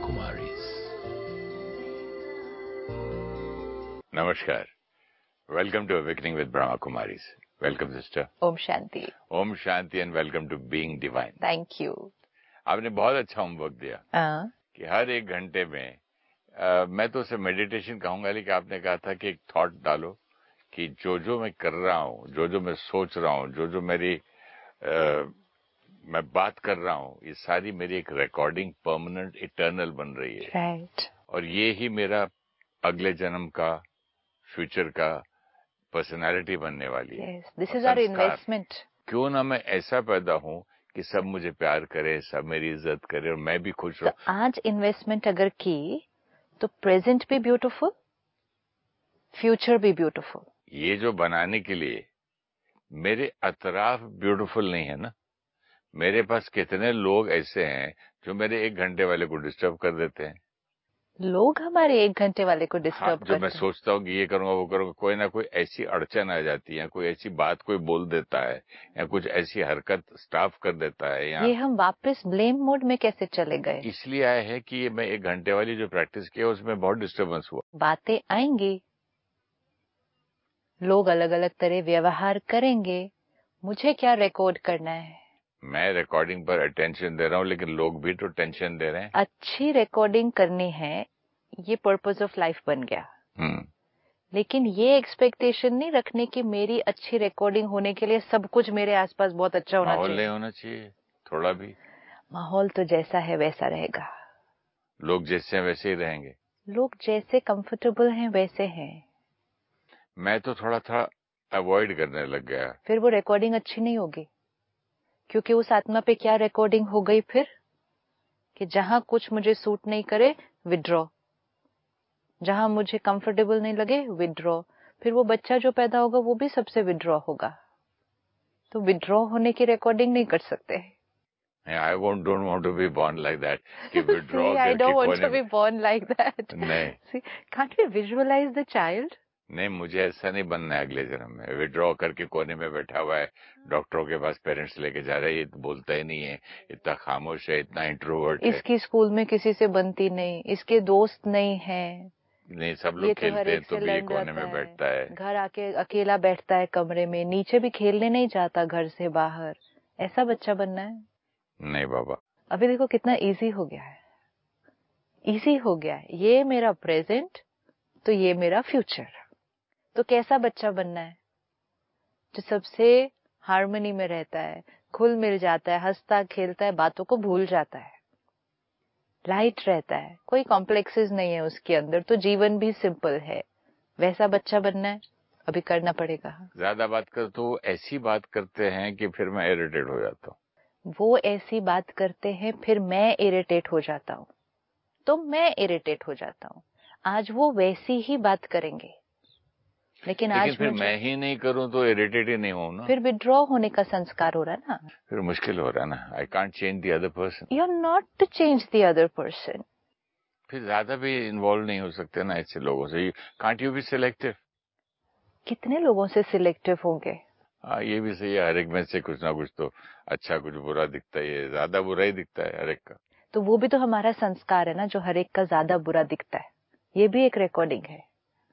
Kumaris. Namaskar. Welcome to Awakening with Brahma Kumaris. Welcome, sister. Om Shanti. Om Shanti and welcome to Being Divine. Thank you. आपने बहुत अच्छा homework दिया कि हर एक घंटे में मैं तो उसे मेडिटेशन कहूंगा, लेकिन आपने कहा था कि एक थॉट डालो कि जो मैं कर रहा हूँ, जो मैं सोच रहा हूँ, जो मेरी मैं बात कर रहा हूँ, ये सारी मेरी एक रिकॉर्डिंग परमानेंट इटर्नल बन रही है. Right. और ये ही मेरा अगले जन्म का, फ्यूचर का पर्सनालिटी बनने वाली है. Yes. This is our investment. क्यों ना मैं ऐसा पैदा हूँ कि सब मुझे प्यार करे, सब मेरी इज्जत करे और मैं भी खुश हूँ. तो आज इन्वेस्टमेंट अगर की तो प्रेजेंट भी ब्यूटीफुल, फ्यूचर भी ब्यूटीफुल. ये जो बनाने के लिए मेरे अतराफ ब्यूटीफुल नहीं है ना. मेरे पास कितने लोग ऐसे हैं जो मेरे 1 घंटे वाले को डिस्टर्ब कर देते हैं. लोग हमारे 1 घंटे वाले को डिस्टर्ब करते हैं. जो मैं सोचता हूँ कि ये करूंगा वो करूंगा, कोई ना कोई ऐसी अड़चन आ जाती है, कोई ऐसी बात कोई बोल देता है या कुछ ऐसी हरकत स्टाफ कर देता है. ये हम वापस ब्लेम मोड में कैसे चले गए? इसलिए आए हैं कि ये मैं 1 घंटे वाली जो प्रैक्टिस की उसमें बहुत डिस्टर्बेंस हुआ. बातें आएंगी, लोग अलग अलग तरह व्यवहार करेंगे. मुझे क्या रिकॉर्ड करना है? मैं रिकॉर्डिंग पर अटेंशन दे रहा हूँ, लेकिन लोग भी तो टेंशन दे रहे हैं. अच्छी रिकॉर्डिंग करनी है, ये पर्पस ऑफ लाइफ बन गया. लेकिन ये एक्सपेक्टेशन नहीं रखने की मेरी अच्छी रिकॉर्डिंग होने के लिए सब कुछ मेरे आसपास बहुत अच्छा होना चाहिए. माहौल नहीं होना चाहिए थोड़ा भी. माहौल तो जैसा है वैसा रहेगा. लोग जैसे हैं वैसे ही रहेंगे. लोग जैसे कंफर्टेबल हैं वैसे हैं. मैं तो थोड़ा था अवॉइड करने लग गया. फिर वो रिकॉर्डिंग अच्छी नहीं होगी, क्योंकि उस आत्मा पे क्या रिकॉर्डिंग हो गई फिर कि जहां कुछ मुझे सूट नहीं करे विड्रॉ, जहां मुझे कंफर्टेबल नहीं लगे विड्रॉ. फिर वो बच्चा जो पैदा होगा वो भी सबसे विड्रॉ होगा. तो विड्रॉ होने की रिकॉर्डिंग नहीं कर सकते. I don't want to be born like that. कि withdraw See, I करके don't want कोने to be born like that. नहीं. See, can't we visualize the child? नहीं, मुझे ऐसा नहीं बनना है अगले जन्म में. विड्रॉ करके कोने में बैठा हुआ है, डॉक्टरों के पास पेरेंट्स लेके जा रहा है, ये बोलता ही नहीं है, इतना खामोश है, इतना इंट्रोवर्ट है. इसकी स्कूल में किसी से बनती नहीं, इसके दोस्त नहीं है. नहीं, सब लोग खेलते हैं तो भी ये कोने में बैठता है. घर आके अकेला बैठता है कमरे में, नीचे भी खेलने नहीं जाता घर से बाहर. ऐसा बच्चा बनना है? नहीं बाबा. अभी देखो कितना इजी हो गया है. इजी हो गया है. ये मेरा प्रेजेंट तो ये मेरा फ्यूचर. तो कैसा बच्चा बनना है? जो सबसे हार्मनी में रहता है, खुल मिल जाता है, हंसता खेलता है, बातों को भूल जाता है, लाइट रहता है, कोई कॉम्प्लेक्सेस नहीं है उसके अंदर, तो जीवन भी सिंपल है. वैसा बच्चा बनना है. अभी करना पड़ेगा. ज्यादा बात कर तो ऐसी बात करते हैं कि फिर मैं इरिटेट हो जाता हूँ. वो ऐसी बात करते हैं फिर मैं इरिटेट हो जाता हूँ. तो मैं इरिटेट हो जाता हूँ. आज वो वैसी ही बात करेंगे, लेकिन आज फिर मैं ही नहीं करूं तो इरिटेट ही नहीं हूं ना. फिर विड्रॉ होने का संस्कार हो रहा है ना. फिर मुश्किल हो रहा है ना. I can't change the other person. You are not to change the other person. फिर ज्यादा भी इन्वॉल्व नहीं हो सकते ना ऐसे लोगों से. Can't you be selective. कितने लोगों से सिलेक्टिव होंगे? हाँ, ये भी सही है. हर एक में से कुछ ना कुछ तो अच्छा कुछ बुरा दिखता है. ज्यादा बुरा ही दिखता है हर एक का. तो वो भी तो हमारा संस्कार है ना, जो हर एक का ज्यादा बुरा दिखता है. ये भी एक रिकॉर्डिंग है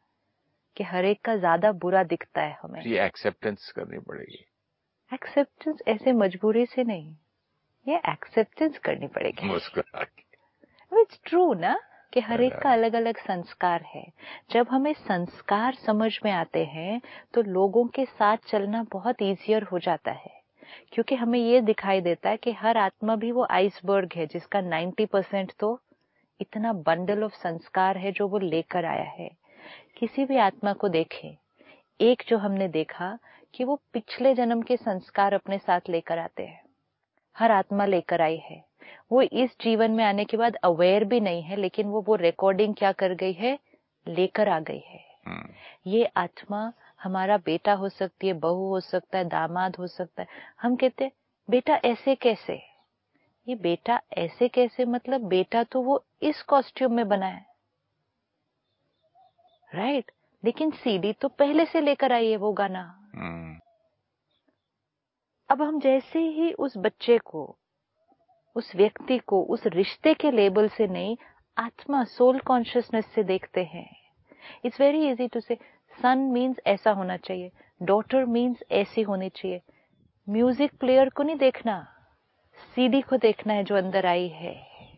कि हर एक का ज्यादा बुरा दिखता है. हमें ये एक्सेप्टेंस करनी पड़ेगी. एक्सेप्टेंस ऐसे मजबूरी से नहीं, ये एक्सेप्टेंस करनी पड़ेगी. मुस्कुरा के. इट्स ट्रू ना कि हर एक का अलग अलग संस्कार है. जब हमें संस्कार समझ में आते हैं तो लोगों के साथ चलना बहुत इजियर हो जाता है, क्योंकि हमें ये दिखाई देता है कि हर आत्मा भी वो आइसबर्ग है जिसका 90% तो इतना बंडल ऑफ संस्कार है जो वो लेकर आया है. किसी भी आत्मा को देखें, एक जो हमने देखा कि वो पिछले जन्म के संस्कार अपने साथ लेकर आते हैं. हर आत्मा लेकर आई है. वो इस जीवन में आने के बाद अवेयर भी नहीं है, लेकिन वो रिकॉर्डिंग क्या कर गई है, लेकर आ गई है. ये आत्मा हमारा बेटा हो सकती है, बहू हो सकता है, दामाद हो सकता है. हम कहते हैं बेटा ऐसे कैसे. ये बेटा ऐसे कैसे मतलब बेटा तो वो इस कॉस्ट्यूम में बना है, राइट. लेकिन सीडी तो पहले से लेकर आई है वो गाना. अब हम जैसे ही उस बच्चे को, उस व्यक्ति को उस रिश्ते के लेबल से नहीं, आत्मा सोल कॉन्शियसनेस से देखते हैं। इट्स वेरी इजी टू से सन मीन्स ऐसा होना चाहिए, डॉटर मीन्स ऐसी होनी चाहिए। म्यूजिक प्लेयर को नहीं देखना, सीडी को देखना है जो अंदर आई है।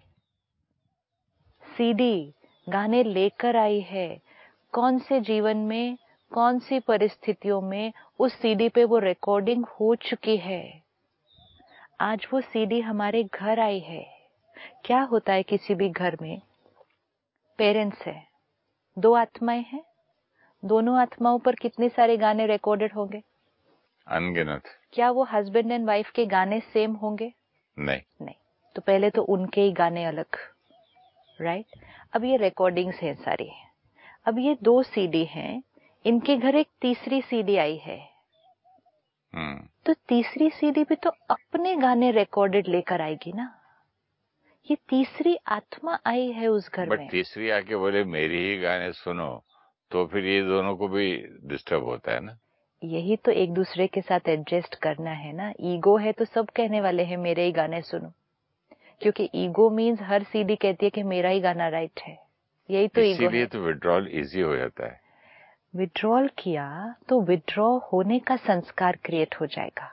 सीडी गाने लेकर आई है, कौन से जीवन में कौन सी परिस्थितियों में उस सीडी पे वो रिकॉर्डिंग हो चुकी है। आज वो सीडी हमारे घर आई है। क्या होता है किसी भी घर में, पेरेंट्स है, दो आत्माएं हैं, दोनों आत्माओं पर कितने सारे गाने रिकॉर्डेड होंगे? अनगिनत। क्या वो हस्बैंड एंड वाइफ के गाने सेम होंगे? नहीं। तो पहले तो उनके ही गाने अलग, राइट? अब ये रिकॉर्डिंग्स हैं सारी। अब ये 2 सीडी हैं, इनके घर एक तीसरी सीडी आई है। तो तीसरी सीडी भी तो अपने गाने रिकॉर्डेड लेकर आएगी ना। ये तीसरी आत्मा आई है उस घर में। बट तीसरी आके बोले मेरी ही गाने सुनो, तो फिर ये दोनों को भी डिस्टर्ब होता है ना। यही तो एक दूसरे के साथ एडजस्ट करना है ना। ईगो है तो सब कहने वाले हैं मेरे ही गाने सुनो, क्योंकि ईगो मीन्स हर सीडी कहती है कि मेरा ही गाना राइट है। यही तो ईगो है। इसीलिए तो विड्रॉल इजी हो जाता है। विड्रॉल किया तो विड्रॉ होने का संस्कार क्रिएट हो जाएगा।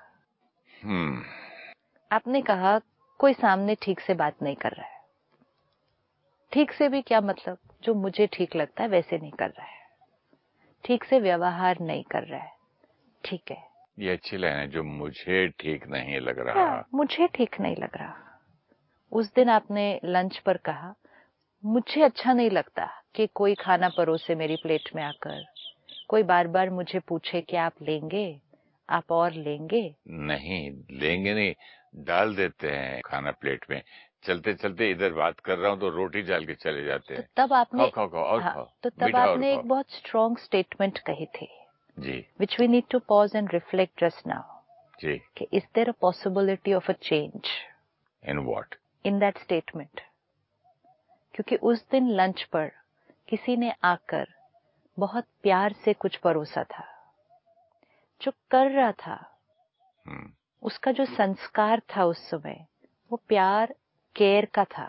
आपने कहा कोई सामने ठीक से बात नहीं कर रहा है। ठीक से भी क्या मतलब, जो मुझे ठीक लगता है वैसे नहीं कर रहा है, ठीक से व्यवहार नहीं कर रहा है। ठीक है, ये अच्छी लाइन है, जो मुझे ठीक नहीं लग रहा। मुझे ठीक नहीं लग रहा। उस दिन आपने लंच पर कहा मुझे अच्छा नहीं लगता कि कोई खाना परोसे मेरी प्लेट में आकर, कोई बार बार मुझे पूछे कि आप लेंगे, आप और लेंगे। नहीं लेंगे नहीं, डाल देते हैं खाना प्लेट में। चलते चलते इधर बात कर रहा हूँ तो रोटी डाल के चले जाते हैं। तो तब आपने खाओ और खाओ। तो तब आपने एक बहुत स्ट्रॉन्ग स्टेटमेंट कही थी जी, which we need to pause and reflect just now. जी, कि is there a possibility of a change? In what? In that statement. क्योंकि उस दिन लंच पर किसी ने आकर बहुत प्यार से कुछ परोसा था। जो कर रहा था उसका जो संस्कार था उस समय, वो प्यार केयर का था।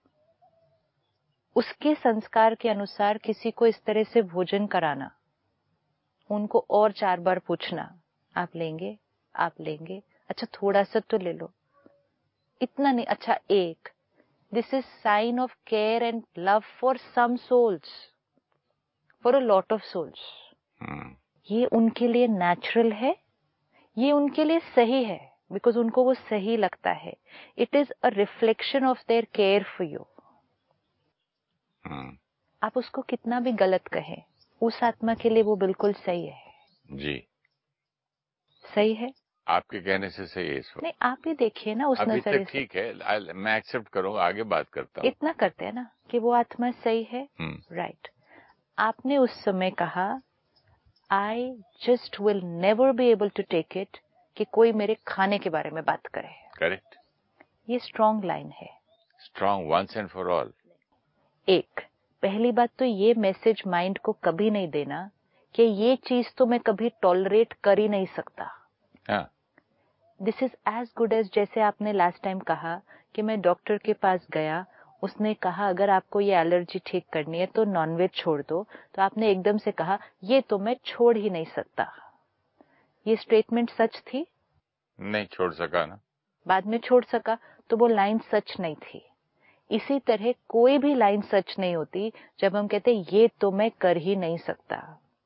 उसके संस्कार के अनुसार किसी को इस तरह से भोजन कराना, उनको और 4 बार पूछना, आप लेंगे, आप लेंगे, अच्छा थोड़ा सा तो ले लो, इतना नहीं, अच्छा एक। This is sign of care and love for some souls, for a lot of souls. ये उनके लिए नेचुरल है, ये उनके लिए सही है, बिकॉज उनको वो सही लगता है। It is a reflection of their care for you. आप उसको कितना भी गलत कहें, उस आत्मा के लिए वो बिल्कुल सही है। जी, सही है। आपके कहने से सही है इसको। नहीं, आप ही देखिए ना उस नजरिए से। ठीक है, मैं एक्सेप्ट करूंगा, आगे बात करता हूँ। इतना करते हैं ना कि वो आत्मा सही है, राइट। आपने उस समय कहा I just will never be able to take it कि कोई मेरे खाने के बारे में बात करे। करेक्ट। ये स्ट्रॉन्ग लाइन है। Strong, once and for all. एक पहली बात तो ये मैसेज माइंड को कभी नहीं देना कि ये चीज तो मैं कभी टॉलरेट कर ही नहीं सकता। This is as good as, जैसे आपने लास्ट टाइम कहा कि मैं डॉक्टर के पास गया, उसने कहा अगर आपको ये एलर्जी ठीक करनी है तो नॉनवेज छोड़ दो, तो आपने एकदम से कहा ये तो मैं छोड़ ही नहीं सकता। ये स्टेटमेंट सच थी? नहीं छोड़ सका ना। बाद में छोड़ सका, तो वो लाइन सच नहीं थी। इसी तरह कोई भी लाइन सच नहीं होती जब हम कहते ये तो मैं कर ही नहीं सकता।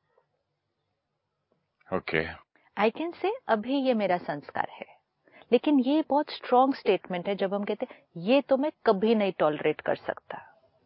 ओके, आई कैन से अभी ये मेरा संस्कार है, लेकिन ये बहुत स्ट्रॉन्ग स्टेटमेंट है जब हम कहते ये तो मैं कभी नहीं टॉलरेट कर सकता।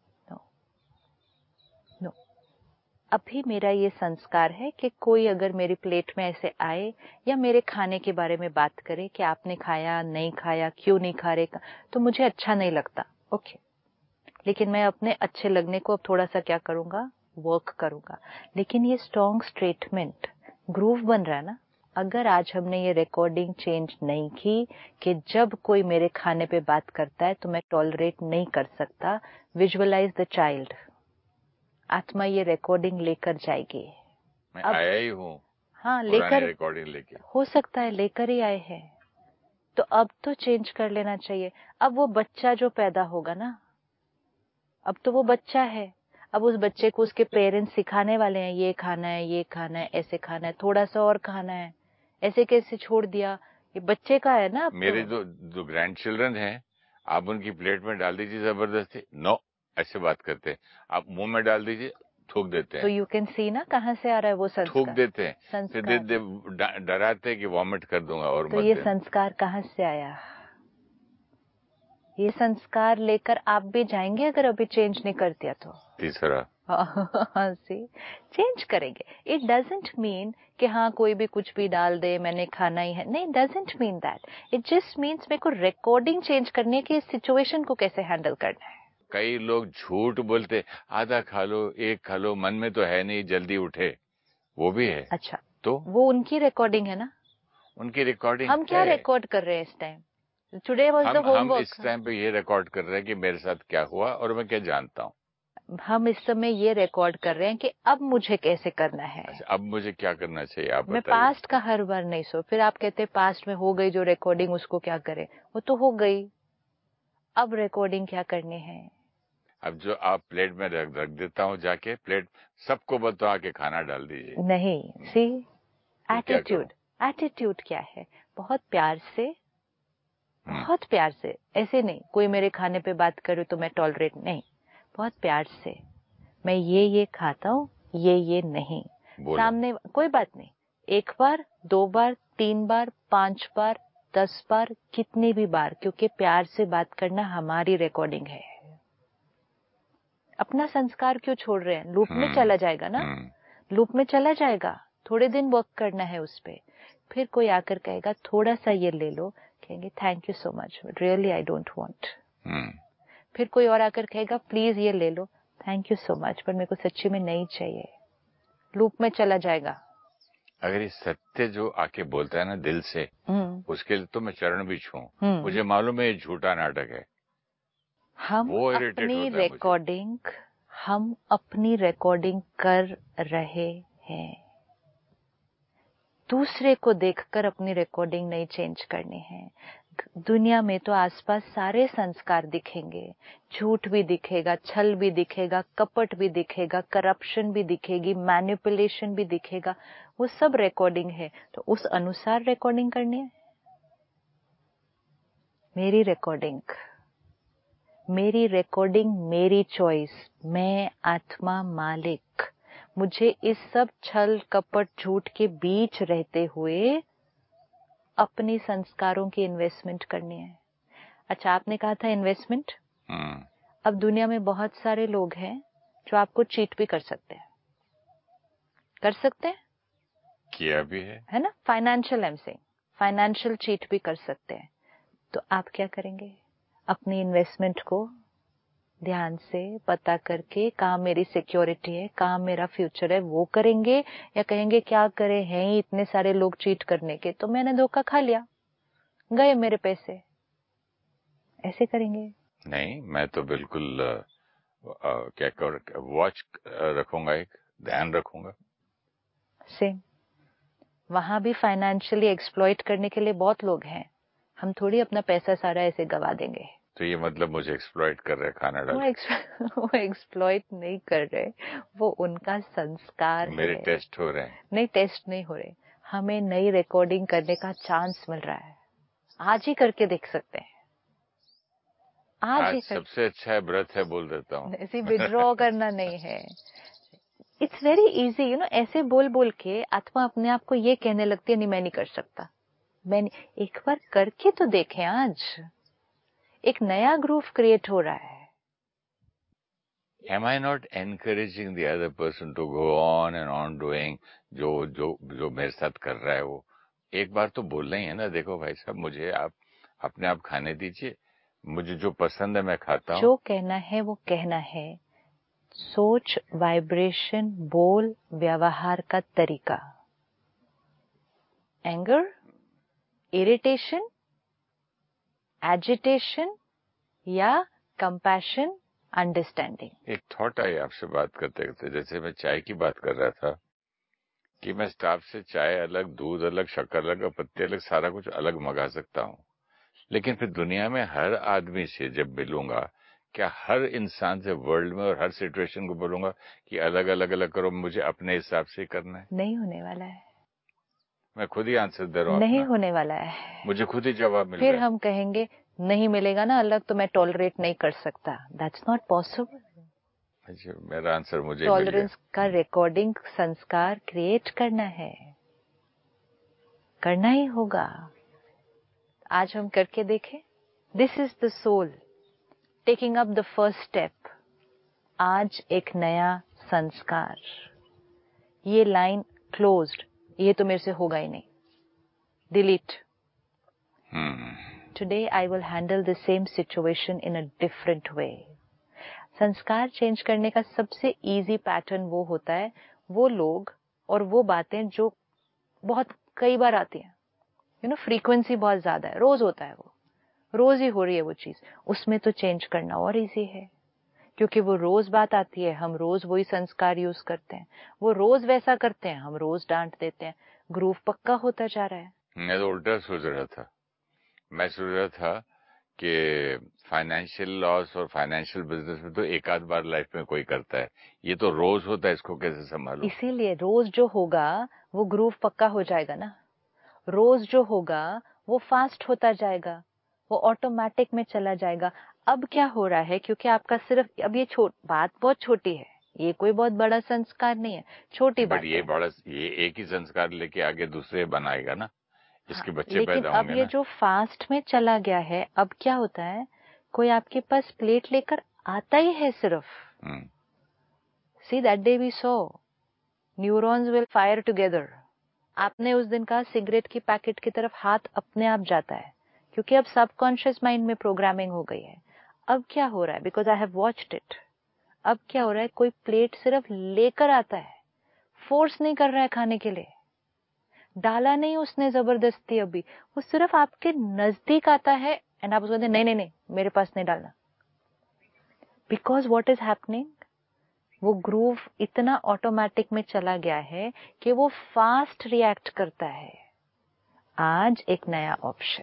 नो, अभी मेरा ये संस्कार है कि कोई अगर मेरी प्लेट में ऐसे आए या मेरे खाने के बारे में बात करे कि आपने खाया नहीं खाया, क्यों नहीं खा रहे, तो मुझे अच्छा नहीं लगता। ओके, लेकिन मैं अपने अच्छे लगने को अब थोड़ा सा क्या करूंगा, वर्क करूंगा। लेकिन ये स्ट्रॉन्ग स्टेटमेंट ग्रूव बन रहा है ना। अगर आज हमने ये रिकॉर्डिंग चेंज नहीं की कि जब कोई मेरे खाने पे बात करता है तो मैं टॉलरेट नहीं कर सकता, विजुअलाइज द चाइल्ड, आत्मा ये रिकॉर्डिंग लेकर जाएगी। मैं आया ही हूँ। हाँ, लेकर रिकॉर्डिंग लेके हो सकता है लेकर ही आए हैं, तो अब तो चेंज कर लेना चाहिए। अब वो बच्चा जो पैदा होगा ना, अब तो वो बच्चा है, अब उस बच्चे को उसके पेरेंट्स सिखाने वाले हैं, ये खाना है, ये खाना है, ऐसे खाना है, थोड़ा सा और खाना है, ऐसे कैसे छोड़ दिया, ये बच्चे का है ना। अब मेरे तो जो ग्रैंड चिल्ड्रन हैं, आप उनकी प्लेट में डाल दीजिए जबरदस्ती, नो ऐसे बात करते हैं, आप मुंह में डाल दीजिए थूक देते तो हैं। यू कैन सी ना कहाँ से आ रहा है वो थूक संस्कार। देते हैं, फिर संस्कार डराते हैं कि वॉमिट कर दूंगा और तो मत ये देना। संस्कार कहाँ से आया? ये संस्कार लेकर आप भी जाएंगे अगर अभी चेंज नहीं कर दिया तो। तीसरा सी चेंज करेंगे। इट डजेंट मीन कि हाँ कोई भी कुछ भी डाल दे मैंने खाना ही है, नहीं, doesn't mean that. It just means मेरे को रिकॉर्डिंग चेंज करने की, सिचुएशन को कैसे हैंडल करना है। कई लोग झूठ बोलते, आधा खा लो, एक खा लो, मन में तो है नहीं, जल्दी उठे, वो भी है। अच्छा, तो वो उनकी रिकॉर्डिंग है ना, उनकी रिकॉर्डिंग हम क्या है। रिकॉर्ड कर रहे हैं इस टाइम? टुडे वाज द हम इस होमवर्क। टाइम पे ये रिकॉर्ड कर रहे हैं कि मेरे साथ क्या हुआ और मैं क्या जानता हूँ। हम इस समय ये रिकॉर्ड कर रहे हैं कि अब मुझे कैसे करना है। अच्छा, अब मुझे क्या करना चाहिए, आप मैं बताइए। पास्ट का हर बार नहीं सो, फिर आप कहते पास्ट में हो गई जो रिकॉर्डिंग, उसको क्या करें, वो तो हो गई, अब रिकॉर्डिंग क्या करनी है। अब जो आप प्लेट में रख देता हूँ, जाके प्लेट सबको बता के खाना डाल दीजिए। नहीं, सी फिर क्या करूं? एटीट्यूड, एटीट्यूड क्या है? बहुत प्यार से, हम्म बहुत प्यार से, ऐसे नहीं कोई मेरे खाने पे बात करे तो मैं टॉलरेट नहीं, बहुत प्यार से मैं ये खाता हूँ, ये नहीं, बोला। सामने कोई बात नहीं, एक बार, दो बार, तीन बार, 5 बार, 10 बार, कितनी भी बार, क्योंकि प्यार से बात करना हमारी रिकॉर्डिंग है। अपना संस्कार क्यों छोड़ रहे हैं? लूप में चला जाएगा ना, लूप में चला जाएगा, थोड़े दिन वर्क करना है उस पे, फिर कोई आकर कहेगा थोड़ा सा ये ले लो, कहेंगे thank you so much, really I don't want. फिर कोई और आकर कहेगा प्लीज ये ले लो, थैंक यू सो मच, पर मेरे को सच्ची में नहीं चाहिए, लूप में चला जाएगा। अगर ये सत्य जो आके बोलता है ना दिल से, उसके लिए तो मैं चरण भी छूं, मुझे मालूम है ये झूठा नाटक है, वो इरिटेट होता है मुझे। हम अपनी रिकॉर्डिंग कर रहे हैं, दूसरे को देखकर अपनी रिकॉर्डिंग नहीं चेंज करनी है। दुनिया में तो आसपास सारे संस्कार दिखेंगे, झूठ भी दिखेगा, छल भी दिखेगा, कपट भी दिखेगा, करप्शन भी दिखेगी, मैनिपुलेशन भी दिखेगा, वो सब रिकॉर्डिंग है, तो उस अनुसार रिकॉर्डिंग करनी है। मेरी रिकॉर्डिंग, मेरी चॉइस, मैं आत्मा मालिक, मुझे इस सब छल कपट झूठ के बीच रहते हुए अपने संस्कारों की इन्वेस्टमेंट करनी है। अच्छा, आपने कहा था इन्वेस्टमेंट, अब दुनिया में बहुत सारे लोग हैं जो आपको चीट भी कर सकते हैं, किया भी है ना, फाइनेंशियल चीट भी कर सकते हैं। तो आप क्या करेंगे? अपनी इन्वेस्टमेंट को ध्यान से पता करके कहाँ मेरी सिक्योरिटी है, कहाँ मेरा फ्यूचर है, वो करेंगे, या कहेंगे क्या करें, हैं ही इतने सारे लोग चीट करने के, तो मैंने धोखा खा लिया, गए मेरे पैसे, ऐसे करेंगे? नहीं, मैं तो बिल्कुल क्या कर वॉच रखूंगा, एक ध्यान रखूंगा। सेम, वहां भी फाइनेंशियली एक्सप्लॉइट करने के लिए बहुत लोग हैं, हम थोड़ी अपना पैसा सारा ऐसे गवा देंगे। तो ये मतलब मुझे एक्सप्लॉइट कर रहे खाना डाल वो एक्सप्लॉइट नहीं कर रहे, वो उनका संस्कार मेरे है। टेस्ट हो रहे हैं। नहीं, टेस्ट नहीं हो रहे, हमें नई रिकॉर्डिंग करने का चांस मिल रहा है, आज ही करके देख सकते हैं, आज सबसे अच्छा है व्रत है, बोल देता हूँ। ऐसे विड्रॉ करना नहीं है, इट्स वेरी इजी, ऐसे बोल बोल के आत्मा अपने आप को ये कहने लगती है नहीं मैं नहीं कर सकता, एक बार करके तो देखें, आज एक नया ग्रूव क्रिएट हो रहा है। Am I not encouraging the other person to go on and on doing जो जो जो मेरे साथ कर रहा है? वो एक बार तो बोलना ही है ना, देखो भाई साहब, मुझे आप अपने आप खाने दीजिए, मुझे जो पसंद है मैं खाता हूँ। जो कहना है वो कहना है, सोच, वाइब्रेशन, बोल, व्यवहार का तरीका, एंगर, इरिटेशन, एजिटेशन या कंपैशन, अंडरस्टैंडिंग। एक थॉट आई आपसे बात करते करते, जैसे मैं चाय की बात कर रहा था कि मैं स्टाफ से चाय अलग, दूध अलग, शक्कर अलग, पत्ते अलग, सारा कुछ अलग मंगा सकता हूँ, लेकिन फिर दुनिया में हर आदमी से जब मिलूंगा क्या हर इंसान से वर्ल्ड में और हर सिचुएशन को बोलूंगा कि अलग अलग अलग करो, मुझे अपने हिसाब से करना है? नहीं होने वाला है। मैं खुद ही आंसर दे रहा हूँ। नहीं होने वाला है। मुझे खुद ही जवाब मिल रहा है। है। फिर हम कहेंगे नहीं मिलेगा ना अलग तो मैं टॉलरेट नहीं कर सकता। That's not possible. मेरा आंसर मुझे टॉलरेंस का रिकॉर्डिंग संस्कार क्रिएट करना है, करना ही होगा। आज हम करके देखें। This is the soul taking up the first step. आज एक नया संस्कार। ये लाइन क्लोज्ड, ये तो मेरे से होगा ही नहीं, delete. Today I will handle the same situation in a different way. संस्कार चेंज करने का सबसे इजी पैटर्न वो होता है, वो लोग और वो बातें जो बहुत कई बार आती हैं, फ्रीक्वेंसी बहुत ज्यादा है, रोज होता है, वो रोज ही हो रही है वो चीज, उसमें तो चेंज करना और इजी है, क्योंकि वो रोज बात आती है, हम रोज वही संस्कार यूज करते हैं, वो रोज वैसा करते हैं, हम रोज डांट देते हैं, ग्रूव पक्का होता जा रहा है। मैं तो उल्टा सोच रहा था। मैं सोच रहा था कि फाइनेंशियल लॉस और फाइनेंशियल बिजनेस में तो एक आध बार लाइफ में कोई करता है, ये तो रोज होता है, इसको कैसे संभालूं? इसीलिए रोज जो होगा वो ग्रूव पक्का हो जाएगा ना। रोज जो होगा वो फास्ट होता जाएगा, वो ऑटोमेटिक में चला जाएगा। अब क्या हो रहा है, क्योंकि आपका सिर्फ अब ये बात बहुत छोटी है, ये कोई बहुत बड़ा संस्कार नहीं है, छोटी बात है। ये एक ही संस्कार लेके आगे दूसरे बनाएगा ना, इसके बच्चे लेकिन पैदा होंगे अब ये ना। जो फास्ट में चला गया है, अब क्या होता है, कोई आपके पास प्लेट लेकर आता ही है सिर्फ। See that day we saw neurons will fire together. आपने उस दिन कहा सिगरेट की पैकेट की तरफ हाथ अपने आप जाता है, क्योंकि अब सबकॉन्शियस माइंड में प्रोग्रामिंग हो गई है। अब क्या हो रहा है, because I have watched it, अब क्या हो रहा है, कोई प्लेट सिर्फ लेकर आता है, फोर्स नहीं कर रहा है खाने के लिए, डाला नहीं उसने जबरदस्ती, अभी वो सिर्फ आपके नजदीक आता है एंड आप उसको कहते नहीं नहीं नहीं मेरे पास नहीं डालना। बिकॉज व्हाट इज हैपनिंग, वो ग्रूव इतना ऑटोमेटिक में चला गया है कि वो फास्ट रिएक्ट करता है। आज एक नया ऑप्शन,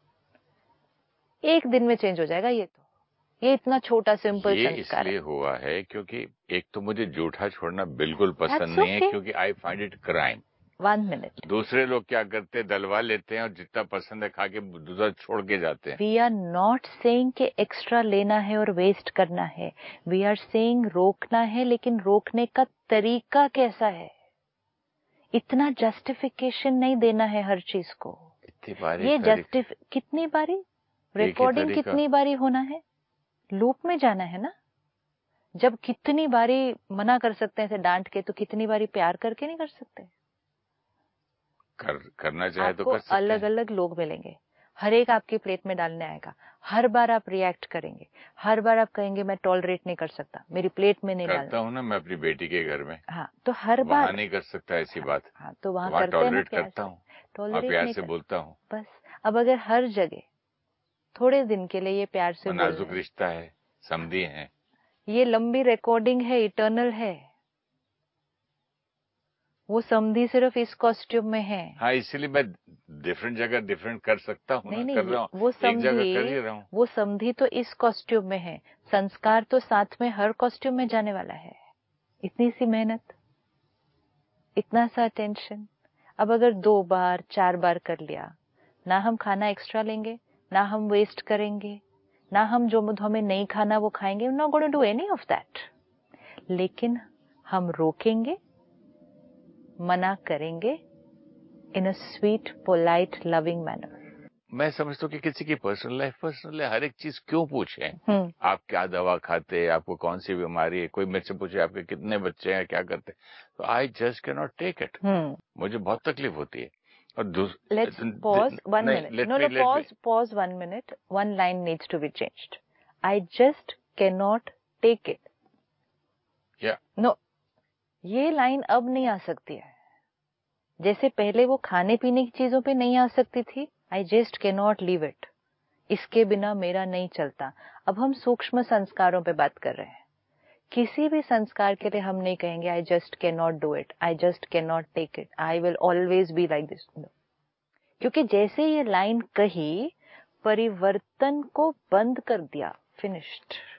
एक दिन में चेंज हो जाएगा। ये इतना छोटा सिंपल संस्कार इसलिए हुआ है क्योंकि एक तो मुझे जूठा छोड़ना बिल्कुल पसंद नहीं है, क्योंकि I find it crime. 1 minute. दूसरे लोग क्या करते हैं, दलवा लेते हैं और जितना पसंद है खा के दूसरा छोड़ के जाते हैं। वी आर नॉट सेइंग कि एक्स्ट्रा लेना है और वेस्ट करना है, वी आर सेइंग रोकना है, लेकिन रोकने का तरीका कैसा है। इतना जस्टिफिकेशन नहीं देना है हर चीज को। ये कितनी बारी रिकॉर्डिंग, कितनी बारी होना है, लूप में जाना है ना। जब कितनी बारी मना कर सकते हैं डांट के, तो कितनी बारी प्यार करके नहीं कर सकते। करना चाहे तो कर सकते हैं। अलग अलग लोग मिलेंगे, हर एक आपकी प्लेट में डालने आएगा, हर बार आप रिएक्ट करेंगे, हर बार आप कहेंगे मैं टॉलरेट नहीं कर सकता, मेरी प्लेट में नहीं डालना। करता हूँ ना मैं अपनी बेटी के घर में। हाँ, तो हर बार नहीं कर सकता ऐसी बात। हाँ, तो वहाँ टॉलरेट करता हूँ, प्यार से बोलता हूँ। बस अब अगर हर जगह थोड़े दिन के लिए ये प्यार से बोल, नाजुक रिश्ता है, समधी है, ये लंबी रिकॉर्डिंग है, इटर्नल है। वो समधी सिर्फ इस कॉस्ट्यूम में है। हाँ, इसीलिए मैं डिफरेंट जगह डिफरेंट कर सकता हूँ। नहीं, कर रहा हूँ, वो एक जगह कर ही रहा हूँ। वो समधी तो इस कॉस्ट्यूम में है, संस्कार तो साथ में हर कॉस्ट्यूम में जाने वाला है। इतनी सी मेहनत, इतना सा अटेंशन। अब अगर 2 बार 4 बार कर लिया, ना हम खाना एक्स्ट्रा लेंगे, ना हम वेस्ट करेंगे, ना हम जो हमें नहीं खाना वो खाएंगे, not going to do any of that. लेकिन हम रोकेंगे, मना करेंगे in a sweet polite loving manner. मैं समझता हूँ कि किसी की पर्सनल लाइफ हर एक चीज क्यों पूछे, आप क्या दवा खाते हैं, आपको कौन सी बीमारी है, कोई मेरे से पूछे आपके कितने बच्चे हैं, क्या करते हैं, तो I just can not take it. मुझे बहुत तकलीफ होती है। और let's pause 1 minute, no pause 1 minute, 1 line needs to be changed. I just can not take it. No, ये लाइन अब नहीं आ सकती है, जैसे पहले वो खाने पीने की चीजों पे नहीं आ सकती थी, I just can not leave it, इसके बिना मेरा नहीं चलता। अब हम सूक्ष्म संस्कारों पे बात कर रहे हैं। किसी भी संस्कार के लिए हम नहीं कहेंगे I just can not do it, I just can not take it, I will always be like this. क्योंकि जैसे ये लाइन कही, परिवर्तन को बंद कर दिया, फिनिश्ड।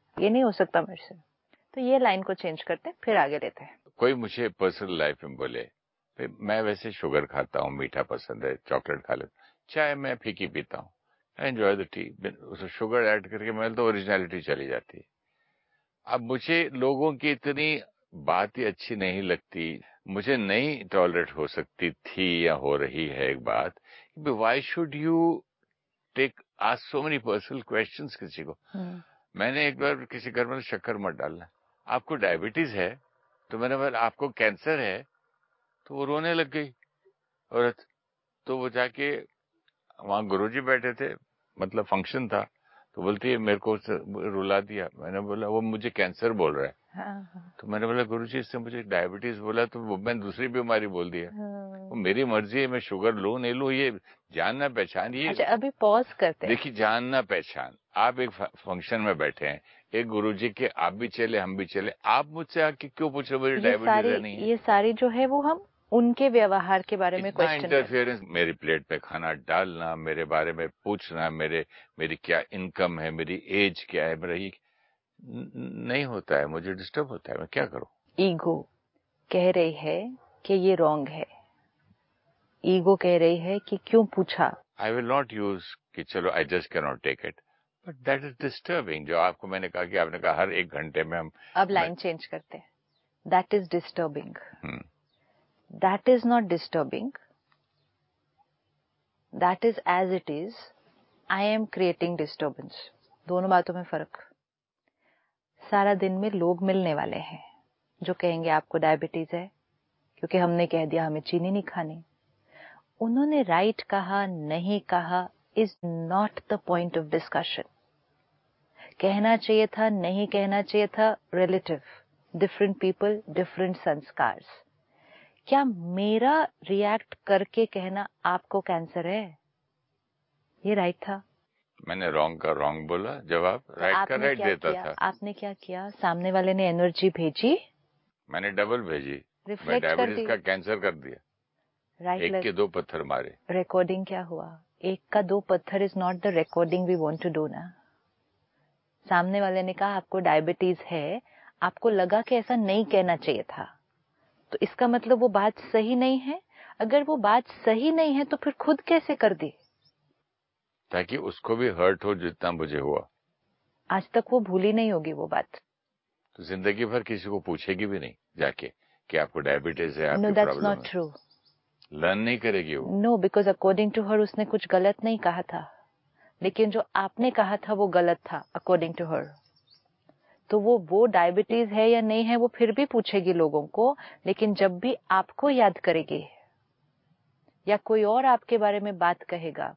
ये नहीं हो सकता मेरे से। तो ये लाइन को चेंज करते हैं, फिर आगे लेते हैं। कोई मुझे पर्सनल लाइफ में बोले, मैं वैसे शुगर खाता हूँ, मीठा पसंद है, चॉकलेट खा लेता, चाय मैं फीकी पीता हूँ, आई एंजॉय द टी, उसमें शुगर ऐड करके मैं तो ओरिजिनलिटी चली जाती है। अब मुझे लोगों की इतनी बात ही अच्छी नहीं लगती, मुझे नहीं टॉलरेट हो सकती थी या हो रही है एक बात, why should you take ask so many personal questions किसी को। मैंने एक बार किसी घर में शक्कर मत डालना, आपको डायबिटीज है, तो मैंने बोला आपको कैंसर है, तो वो रोने लग गई औरत। तो वो जाके, वहां गुरुजी बैठे थे, मतलब फंक्शन था, तो बोलती है मेरे को रुला दिया। मैंने बोला वो मुझे कैंसर बोल रहा है। हाँ। तो मैंने बोला गुरुजी इससे मुझे डायबिटीज बोला तो वो मैंने दूसरी बीमारी बोल दिया। वो मेरी मर्जी है, मैं शुगर लूं नहीं लूं, ये जानना पहचान। ये अच्छा, अभी पॉज करते हैं। देखिए, जानना पहचान। आप एक फंक्शन में बैठे हैं, एक गुरुजी के आप भी चले हम भी चले, आप मुझसे आके क्यों पूछ रहे मेरी डायबिटीज है नहीं है? ये सारी जो है वो हम उनके व्यवहार के बारे में क्वेश्चन इंटरफेरेंस, मेरी प्लेट पे खाना डालना, मेरे बारे में पूछना, मेरी क्या इनकम है, मेरी एज क्या है, मेरा ये नहीं होता है, मुझे डिस्टर्ब होता है, मैं क्या करूं? ईगो कह रही है कि ये रॉन्ग है, ईगो कह रही है कि क्यों पूछा। आई विल नॉट यूज कि चलो I just can not take it, but that is disturbing. जो आपको मैंने कहा कि आपने कहा हर एक घंटे में हम, अब लाइन चेंज करते हैं, that is disturbing, that is not disturbing, that is as it is, I am creating disturbance. दोनों बातों में फर्क। सारा दिन में लोग मिलने वाले हैं जो कहेंगे आपको डायबिटीज है क्योंकि हमने कह दिया हमें चीनी नहीं खानी। उन्होंने राइट कहा नहीं कहा is not the point of discussion. कहना चाहिए था नहीं कहना चाहिए था, रिलेटिव, डिफरेंट पीपल डिफरेंट संस्कार। क्या मेरा रिएक्ट करके कहना आपको कैंसर है, ये राइट था? मैंने रॉन्ग का रॉन्ग बोला, जवाब राइट का राइट देता था। आपने क्या किया? सामने वाले ने एनर्जी भेजी, मैंने डबल भेजी, मैं रिफ्लेक्ट डायबिटीज का कैंसर कर दिया। राइट, एक के दो पत्थर मारे। रिकॉर्डिंग क्या हुआ? एक का दो पत्थर is not the recording we want to do ना। सामने वाले ने कहा आपको डायबिटीज है, आपको लगा कि ऐसा नहीं कहना चाहिए था, तो इसका मतलब वो बात सही नहीं है। अगर वो बात सही नहीं है तो फिर खुद कैसे कर दी? ताकि उसको भी हर्ट हो जितना मुझे हुआ। आज तक वो भूली नहीं होगी वो बात, तो जिंदगी भर किसी को पूछेगी भी नहीं जाके कि आपको डायबिटीज है, आपकी नो दैट्स प्रॉब्लम नॉट है। ट्रू। लर्न नहीं करेगी वो। No, because according to her उसने कुछ गलत नहीं कहा था, लेकिन जो आपने कहा था वो गलत था अकॉर्डिंग टू हर। तो वो डायबिटीज है या नहीं है वो फिर भी पूछेगी लोगों को, लेकिन जब भी आपको याद करेगी या कोई और आपके बारे में बात कहेगा,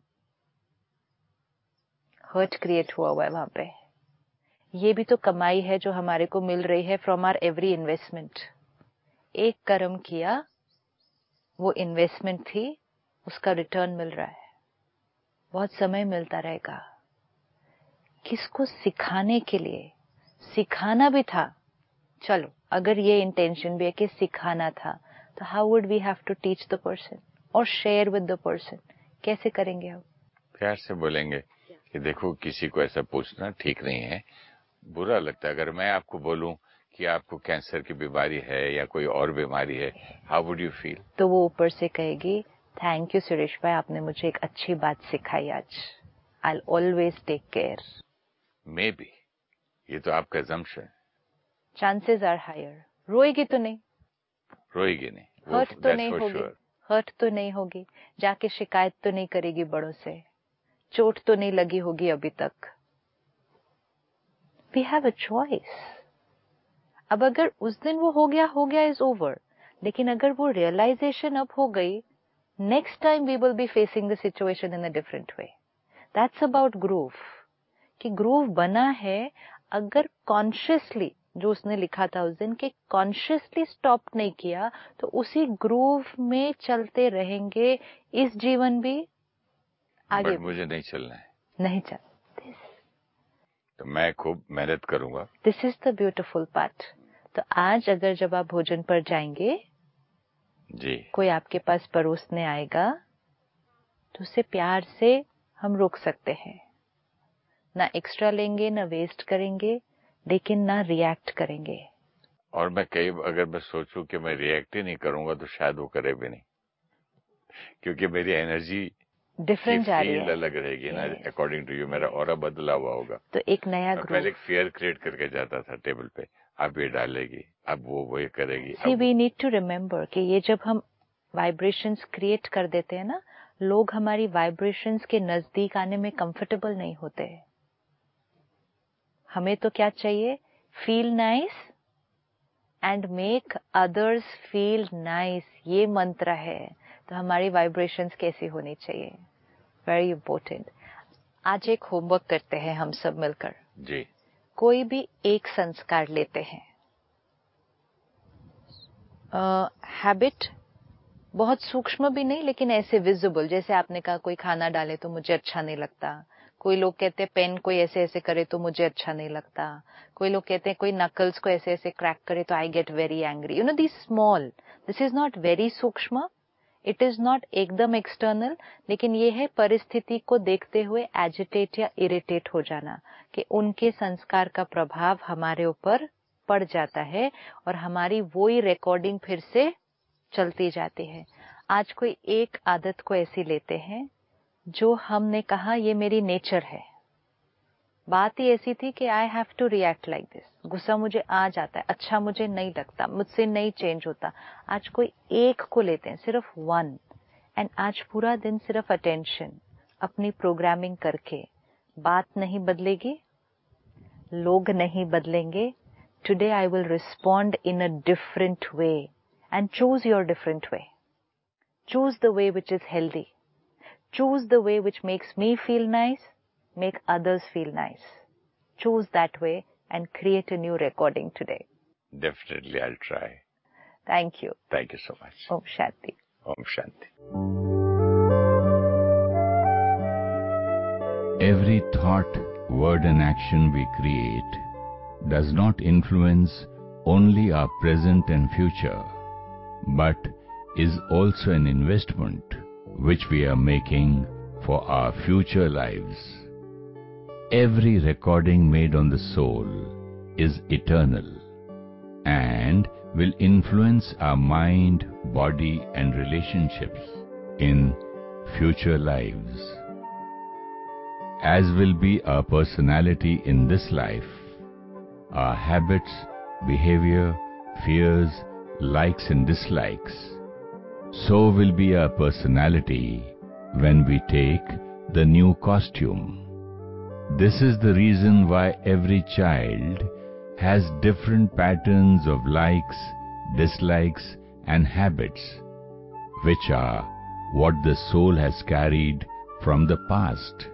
हर्ट क्रिएट हुआ है वहां पे। ये भी तो कमाई है जो हमारे को मिल रही है फ्रॉम आवर एवरी इन्वेस्टमेंट। एक कर्म किया, वो इन्वेस्टमेंट थी, उसका रिटर्न मिल रहा है, बहुत समय मिलता रहेगा। किसको सिखाने के लिए? सिखाना भी था, चलो अगर ये इंटेंशन भी है कि सिखाना था, तो how would we have to teach the person और शेयर विद द पर्सन? कैसे करेंगे हम? प्यार से बोलेंगे कि देखो किसी को ऐसा पूछना ठीक नहीं है, बुरा लगता है। अगर मैं आपको बोलूं कि आपको कैंसर की बीमारी है या कोई और बीमारी है, हाउ वुड यू फील? तो वो ऊपर से कहेगी थैंक यू सुरेश भाई, आपने मुझे एक अच्छी बात सिखाई आज, I always take care. May be, ये तो आपका assumption है। Chances are higher. रोएगी तो नहीं, रोएगी नहीं, हर्ट तो नहीं होगी, हर्ट तो नहीं होगी, जाके शिकायत तो नहीं करेगी बड़ों से, चोट तो नहीं लगी होगी अभी तक। We have a choice. अब अगर उस दिन वो हो गया इज ओवर, लेकिन अगर वो रियलाइजेशन अब हो गई, next time we will be facing the situation in a different way. That's about groove, कि ग्रूव बना है अगर कॉन्शियसली, जो उसने लिखा था उस दिन, कि कॉन्शियसली स्टॉप नहीं किया तो उसी ग्रूव में चलते रहेंगे इस जीवन भी, आगे भी। मुझे नहीं चलना है, नहीं चल, तो मैं खूब मेहनत करूंगा। This is the beautiful part. तो आज अगर जब आप भोजन पर जाएंगे जी, कोई आपके पास परोसने आएगा तो उसे प्यार से हम रोक सकते हैं, ना एक्स्ट्रा लेंगे ना वेस्ट करेंगे, लेकिन ना रिएक्ट करेंगे। और मैं अगर मैं सोचूं कि मैं रिएक्ट ही नहीं करूंगा तो शायद वो करे भी नहीं, क्योंकि मेरी एनर्जी डिफरेंट जा रही है, अलग रहेगी ना। अकॉर्डिंग टू यू मेरा ऑरा बदला हुआ होगा। तो एक नया ग्रुप। पहले एक फियर क्रिएट करके जाता था टेबल पे, अब ये डालेगी, अब वो ये करेगी। See we need to remember कि ये जब हम वाइब्रेशंस क्रिएट कर देते हैं ना, लोग हमारी वाइब्रेशंस के नजदीक आने में कंफर्टेबल नहीं होते। हमें तो क्या चाहिए? Feel nice and make others feel nice, ये मंत्र है। तो हमारी वाइब्रेशंस कैसी होनी चाहिए? Very important. आज एक होमवर्क करते हैं हम सब मिलकर जी। कोई भी एक संस्कार लेते हैं। हैबिट बहुत सूक्ष्म भी नहीं, लेकिन ऐसे विजिबल, जैसे आपने कहा कोई खाना डाले तो मुझे अच्छा नहीं लगता। कोई लोग कहते हैं पेन कोई ऐसे ऐसे करे तो मुझे अच्छा नहीं लगता। कोई लोग कहते हैं कोई नकल्स को ऐसे ऐसे क्रैक करे तो I get very angry. You know this small, this is not very सूक्ष्म, इट इज नॉट एकदम एक्सटर्नल, लेकिन ये है परिस्थिति को देखते हुए एजिटेट या इरिटेट हो जाना कि उनके संस्कार का प्रभाव हमारे ऊपर पड़ जाता है और हमारी वही रिकॉर्डिंग फिर से चलती जाती है। आज कोई एक आदत को ऐसी लेते हैं जो हमने कहा ये मेरी नेचर है। बात ही ऐसी थी कि I have to react like this, गुस्सा मुझे आ जाता है, अच्छा मुझे नहीं लगता, मुझसे नहीं चेंज होता। आज कोई एक को लेते हैं, सिर्फ वन, एंड आज पूरा दिन सिर्फ अटेंशन, अपनी प्रोग्रामिंग करके। बात नहीं बदलेगी, लोग नहीं बदलेंगे। Today I will respond in a different way and choose your different way. Choose the way which is healthy. Choose the way which makes me feel nice, make others feel nice. Choose that way and create a new recording today. Definitely, I'll try. Thank you. Thank you so much. Om Shanti. Om Shanti. Every thought, word and action we create does not influence only our present and future, but is also an investment which we are making for our future lives. Every recording made on the soul is eternal and will influence our mind, body and relationships in future lives. As will be our personality in this life, our habits, behavior, fears, likes and dislikes, so will be our personality when we take the new costume. This is the reason why every child has different patterns of likes, dislikes and habits, which are what the soul has carried from the past.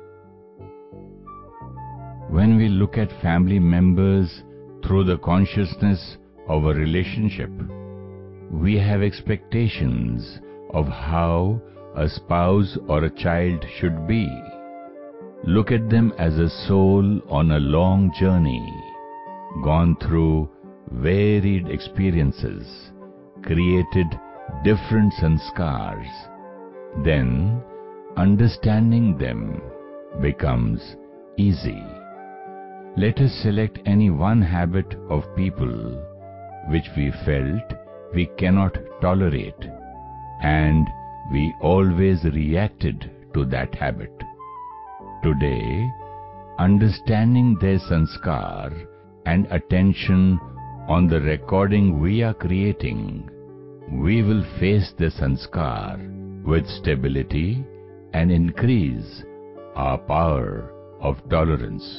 When we look at family members through the consciousness of a relationship, we have expectations of how a spouse or a child should be. Look at them as a soul on a long journey, gone through varied experiences, created different sanskars. Then, understanding them becomes easy. Let us select any one habit of people which we felt we cannot tolerate, and we always reacted to that habit. Today, understanding their sanskar and attention on the recording we are creating, we will face the sanskar with stability and increase our power of tolerance.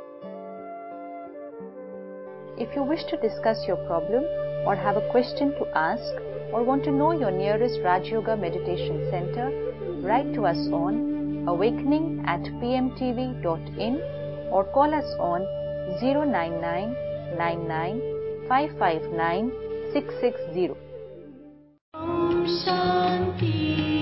If you wish to discuss your problem or have a question to ask or want to know your nearest Raj Yoga Meditation Center, write to us on awakening@pmtv.in or call us on 09999559660. Om Shanti.